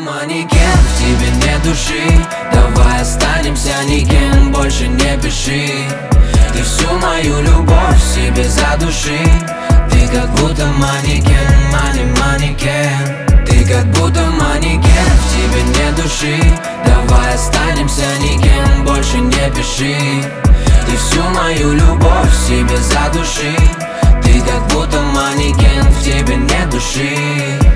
манекен, в тебе нет души. Давай останемся никем, больше не пиши. Ты всю мою любовь в себе задуши. Ты как будто манекен, манекен. Ты как будто манекен, в тебе нет души. Давай останемся никем, больше не пиши. Ты всю мою любовь в себе задуши. Ты как будто манекен, в тебе нет души.